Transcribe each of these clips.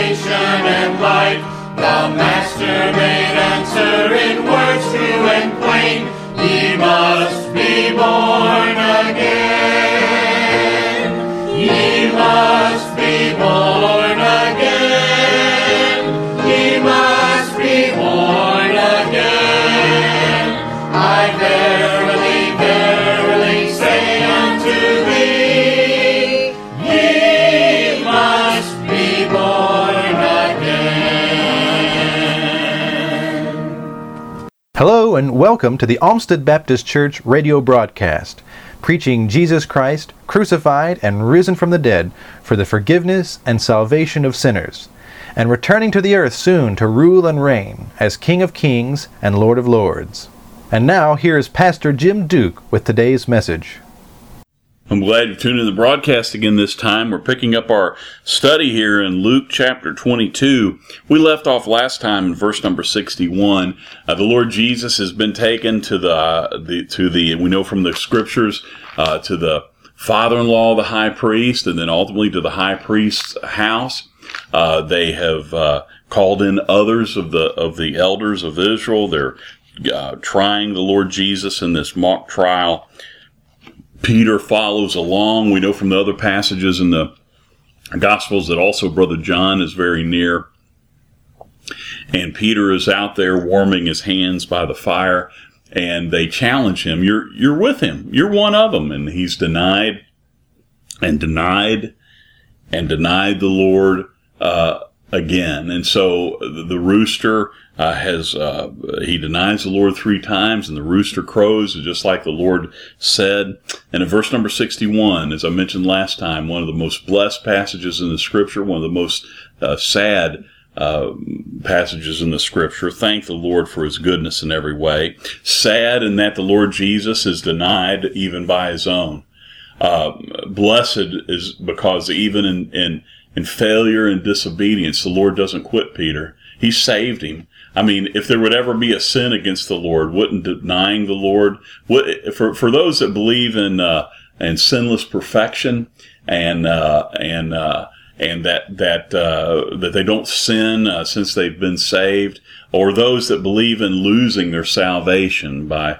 salvation and light. The Master made answer in words true and plain, ye must be born again. Ye must be born again. Ye must be born again. I verily, verily say unto thee, ye must be born again. Hello and welcome to the Olmsted Baptist Church radio broadcast, preaching Jesus Christ, crucified and risen from the dead for the forgiveness and salvation of sinners, and returning to the earth soon to rule and reign as King of Kings and Lord of Lords. And now, here is Pastor Jim Duke with today's message. I'm glad you've tuned in the broadcast again this time. We're picking up our study here in Luke chapter 22. We left off last time in verse number 61. The Lord Jesus has been taken to we know from the scriptures, to the father-in-law of the high priest, and then ultimately to the high priest's house. They have called in others of the elders of Israel. They're trying the Lord Jesus in this mock trial. Peter follows along. We know from the other passages in the Gospels that also Brother John is very near. And Peter is out there warming his hands by the fire, and they challenge him. You're with him. You're one of them. And he's denied and denied and denied the Lord again. And so the rooster he denies the Lord 3 times, and the rooster crows, just like the Lord said. And in verse number 61, as I mentioned last time, one of the most blessed passages in the Scripture, one of the most sad passages in the Scripture. Thank the Lord for His goodness in every way. Sad in that the Lord Jesus is denied even by His own. Blessed is because even in failure and disobedience, the Lord doesn't quit Peter. He saved him. I mean, if there would ever be a sin against the Lord, wouldn't denying the Lord, for those that believe in sinless perfection and that they don't sin since they've been saved, or those that believe in losing their salvation by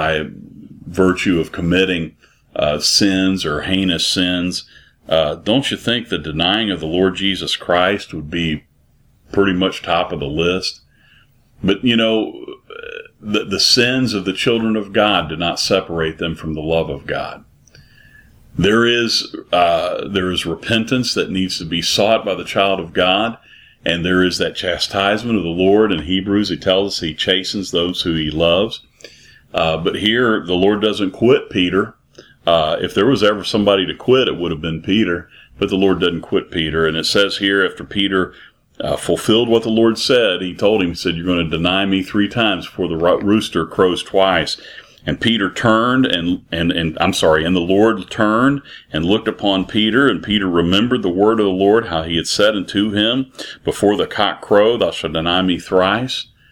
virtue of committing sins or heinous sins, don't you think the denying of the Lord Jesus Christ would be pretty much top of the list? But, you know, the sins of the children of God do not separate them from the love of God. There is repentance that needs to be sought by the child of God, and there is that chastisement of the Lord. In Hebrews, He tells us He chastens those who He loves. But here, the Lord doesn't quit Peter. If there was ever somebody to quit, it would have been Peter. But the Lord doesn't quit Peter. And it says here, after Peter fulfilled what the Lord said, He told him, He said, you're going to deny me 3 times before the rooster crows twice. And Peter turned and the Lord turned and looked upon Peter, and Peter remembered the word of the Lord, how He had said unto him, before the cock crow, thou shalt deny me 3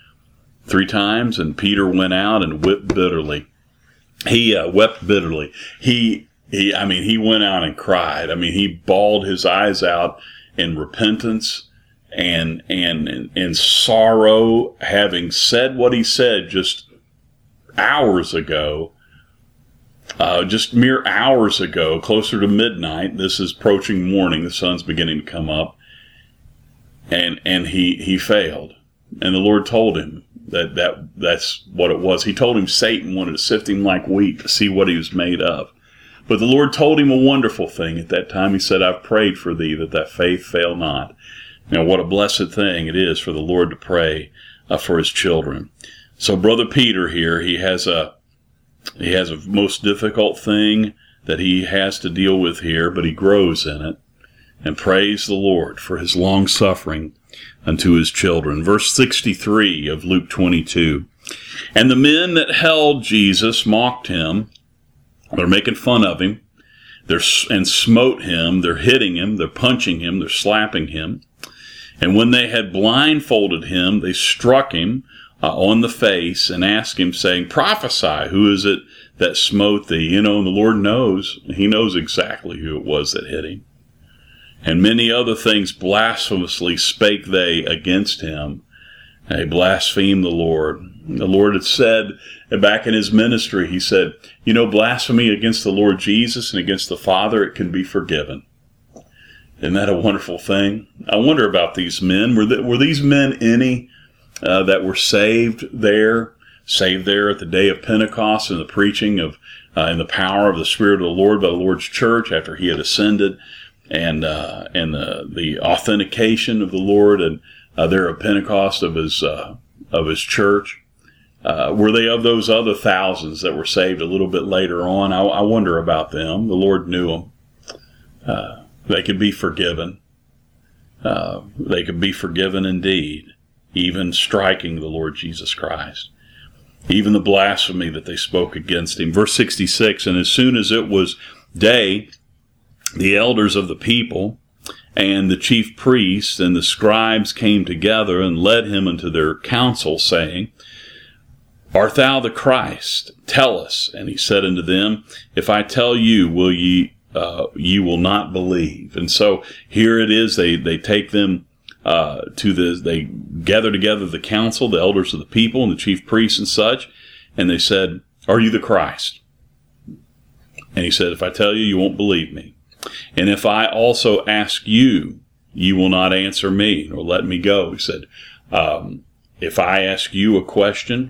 times. And Peter went out and wept bitterly. He wept bitterly. He went out and cried. I mean, he bawled his eyes out in repentance and sorrow, having said what he said just hours ago, just mere hours ago, closer to midnight. This is approaching morning. The sun's beginning to come up, and he failed. And the Lord told him that's what it was. He told him Satan wanted to sift him like wheat to see what he was made of. But the Lord told him a wonderful thing at that time. He said, I've prayed for thee that thy faith fail not. You know, what a blessed thing it is for the Lord to pray for His children. So Brother Peter here, he has a most difficult thing that he has to deal with here, but he grows in it. And praise the Lord for His long suffering unto His children. Verse 63 of Luke 22. And the men that held Jesus mocked Him. They're making fun of Him. And smote Him. They're hitting Him. They're punching Him. They're slapping Him. And when they had blindfolded Him, they struck Him on the face and asked Him, saying, Prophesy, who is it that smote thee? You know, and the Lord knows. He knows exactly who it was that hit Him. And many other things blasphemously spake they against him. They blasphemed the Lord. The Lord had said back in his ministry, he said, blasphemy against the Lord Jesus and against the Father, it can be forgiven. Isn't that a wonderful thing? I wonder about these men. Were these men any that were saved there at the day of Pentecost and the preaching of and the power of the Spirit of the Lord by the Lord's church after he had ascended, and the authentication of the Lord and there at Pentecost of his church? Were they of those other thousands that were saved a little bit later on? I wonder about them. The Lord knew them. They could be forgiven. They could be forgiven indeed, even striking the Lord Jesus Christ. Even the blasphemy that they spoke against him. Verse 66, and as soon as it was day, the elders of the people and the chief priests and the scribes came together and led him into their council, saying, Art thou the Christ? Tell us. And he said unto them, If I tell you, will ye will not believe. And so here it is. They take them they gather together the council, the elders of the people and the chief priests and such, and they said, Are you the Christ? And he said, If I tell you, you won't believe me. And if I also ask you, you will not answer me, nor let me go. He said, if I ask you a question,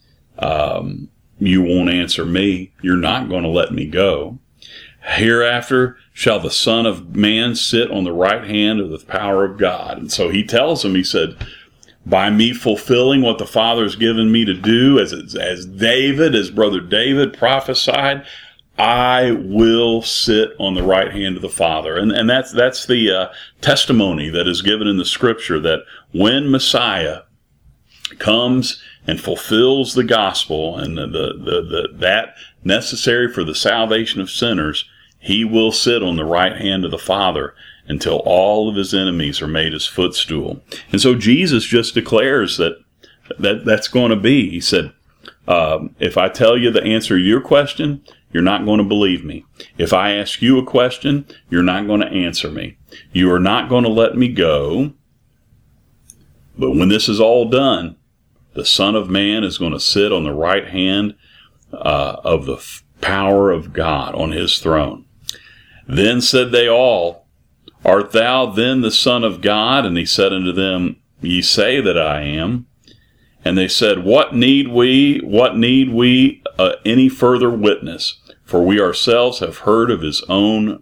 you won't answer me. You're not going to let me go. Hereafter shall the Son of Man sit on the right hand of the power of God. And so he tells him, he said, by me fulfilling what the Father has given me to do, as brother David prophesied, I will sit on the right hand of the Father. And that's the testimony that is given in the Scripture, that when Messiah comes and fulfills the gospel and that necessary for the salvation of sinners, he will sit on the right hand of the Father until all of his enemies are made his footstool. And so Jesus just declares that's going to be. He said, if I tell you the answer to your question, you're not going to believe me. If I ask you a question, you're not going to answer me. You are not going to let me go. But when this is all done, the Son of Man is going to sit on the right hand of the power of God on his throne. Then said they all, Art thou then the Son of God? And he said unto them, Ye say that I am. And they said, What need we any further witness? For we ourselves have heard of his own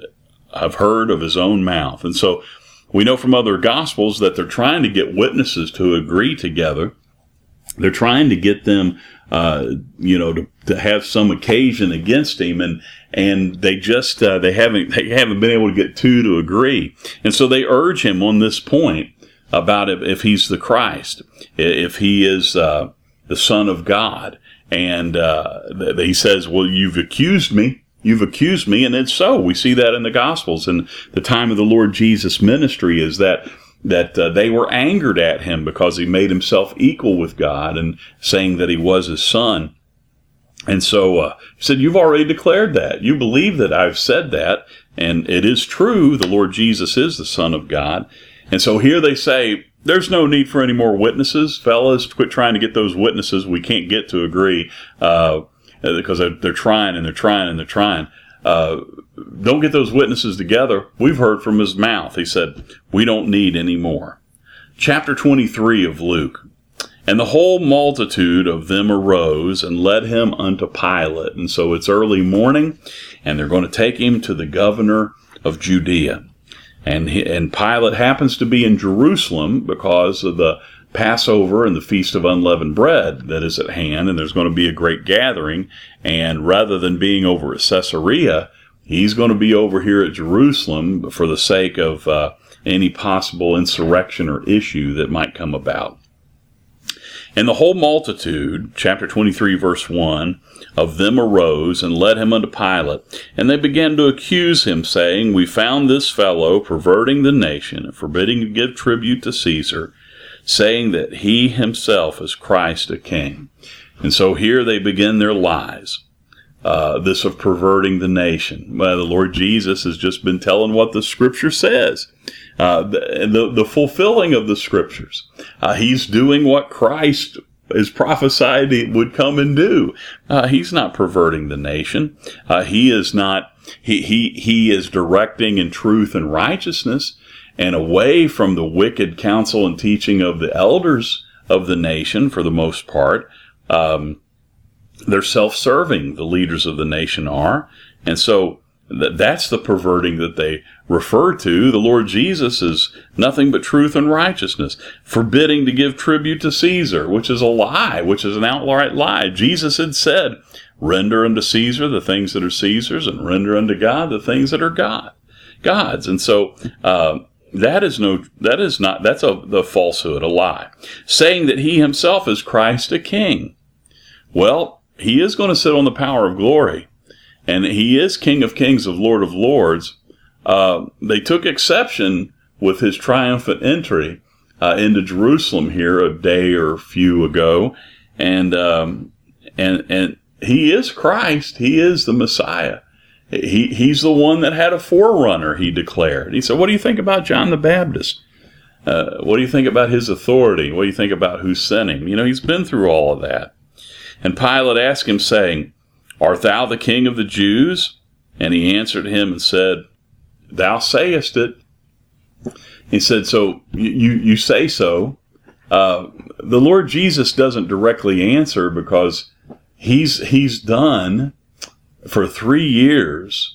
mouth. And so we know from other Gospels that they're trying to get witnesses to agree together. They're trying to get them, to have some occasion against him, and they just they haven't been able to get two to agree. And so they urge him on this point about if he's the Christ, if he is the Son of God. And he says, well, you've accused me, and it's so. We see that in the Gospels. And the time of the Lord Jesus' ministry is that they were angered at him because he made himself equal with God and saying that he was his son. And so he said, you've already declared that. You believe that I've said that, and it is true. The Lord Jesus is the Son of God. And so here they say, there's no need for any more witnesses. Fellas, quit trying to get those witnesses we can't get to agree because they're trying and they're trying and they're trying. Don't get those witnesses together. We've heard from his mouth. He said, we don't need any more. Chapter 23 of Luke. And the whole multitude of them arose and led him unto Pilate. And so it's early morning, and they're going to take him to the governor of Judea. And Pilate happens to be in Jerusalem because of the Passover and the Feast of Unleavened Bread that is at hand, and there's going to be a great gathering. And rather than being over at Caesarea, he's going to be over here at Jerusalem for the sake of any possible insurrection or issue that might come about. And the whole multitude, chapter 23, verse 1, of them arose and led him unto Pilate. And they began to accuse him, saying, We found this fellow perverting the nation and forbidding to give tribute to Caesar, saying that he himself is Christ a king. And so here they begin their lies. this of perverting the nation. Well, the Lord Jesus has just been telling what the Scripture says. The fulfilling of the Scriptures. He's doing what Christ is prophesied he would come and do. He's not perverting the nation. He is not. He is directing in truth and righteousness, and away from the wicked counsel and teaching of the elders of the nation. For the most part, they're self-serving. The leaders of the nation are, and so that's the perverting that they refer to. The Lord Jesus is nothing but truth and righteousness, forbidding to give tribute to Caesar, which is a lie, which is an outright lie. Jesus had said, render unto Caesar the things that are Caesar's, and render unto God the things that are God's. And so that's the falsehood, a lie. Saying that he himself is Christ, a king. Well, he is going to sit on the power of glory, and he is King of kings, of Lord of lords. They took exception with his triumphant entry into Jerusalem here a day or few ago, and he is Christ. He is the Messiah. He's the one that had a forerunner, he declared. He said, what do you think about John the Baptist? What do you think about his authority? What do you think about who sent him? He's been through all of that. And Pilate asked him, saying, art thou the king of the Jews? And he answered him and said, thou sayest it. He said, so you say so. The Lord Jesus doesn't directly answer, because he's done for 3 years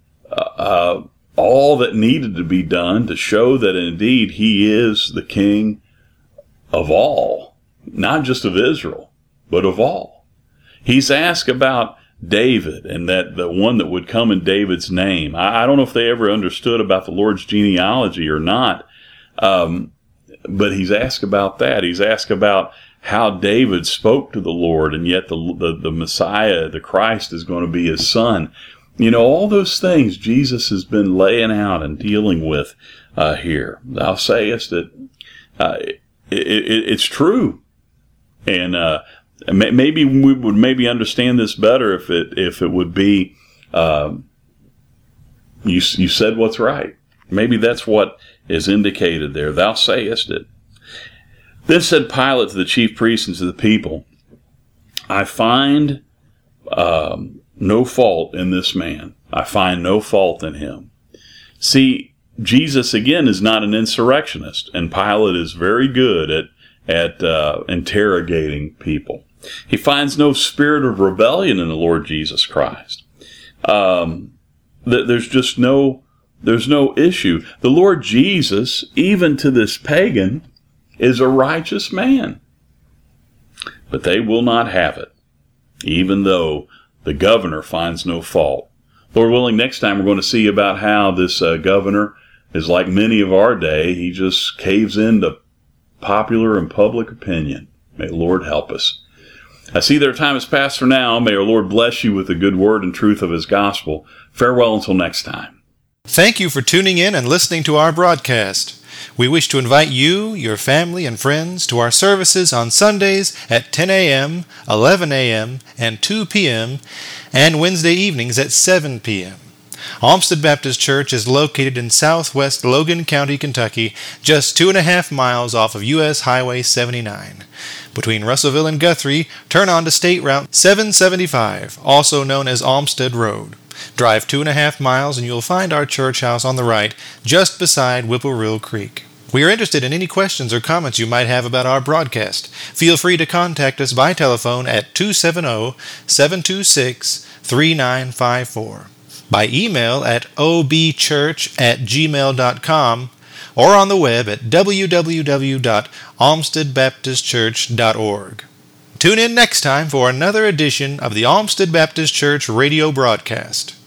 all that needed to be done to show that indeed he is the king of all, not just of Israel, but of all. He's asked about David, and that the one that would come in David's name. I don't know if they ever understood about the Lord's genealogy or not, but he's asked about that. He's asked about how David spoke to the Lord, and yet the Messiah, the Christ, is going to be his son. All those things Jesus has been laying out and dealing with here. Thou sayest it. It's true, and maybe we would understand this better if it would be you said what's right. Maybe that's what is indicated there. Thou sayest it. Then said Pilate to the chief priests and to the people, I find no fault in this man. I find no fault in him. See, Jesus again is not an insurrectionist, and Pilate is very good at interrogating people. He finds no spirit of rebellion in the Lord Jesus Christ. There's no issue. The Lord Jesus, even to this pagan, is a righteous man. But they will not have it, even though the governor finds no fault. Lord willing, next time we're going to see about how this governor is like many of our day. He just caves into popular and public opinion. May the Lord help us. I see their time has passed for now. May our Lord bless you with the good word and truth of his gospel. Farewell until next time. Thank you for tuning in and listening to our broadcast. We wish to invite you, your family, and friends to our services on Sundays at 10 a.m., 11 a.m., and 2 p.m., and Wednesday evenings at 7 p.m. Olmsted Baptist Church is located in southwest Logan County, Kentucky, just 2.5 miles off of U.S. Highway 79. Between Russellville and Guthrie, turn on to State Route 775, also known as Olmsted Road. Drive 2.5 miles and you'll find our church house on the right, just beside Whippoorwill Creek. We are interested in any questions or comments you might have about our broadcast. Feel free to contact us by telephone at 270-726-3954, by email at obchurch@gmail.com, or on the web at www.olmstedbaptistchurch.org. Tune in next time for another edition of the Olmsted Baptist Church radio broadcast.